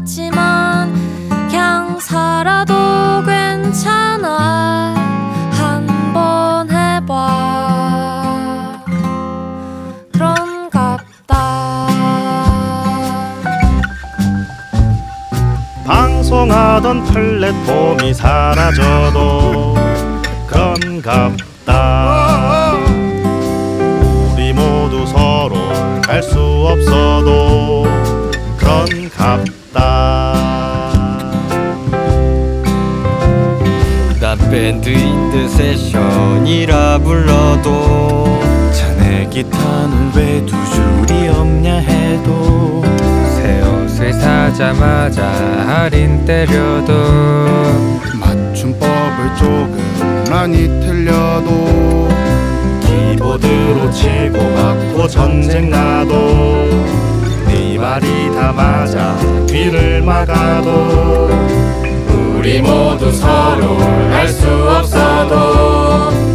같지만 그냥 살아도 괜찮아. 한번 해봐. 그런갑다. 방송하던 플랫폼이 사라져도 그런갑다. 우리 모두 서로 알 수 없어도 그런갑다. 나 밴드인드 세션이라 불러도 자네 기타는 왜 두 줄이 없냐 해도 새 옷을 사자마자 할인 때려도 맞춤법을 조금 많이 틀려도 키보드로 치고 받고 전쟁 나도 네 말이 다 맞아 귀를 막아도 우리 모두 서로 알 수 없어도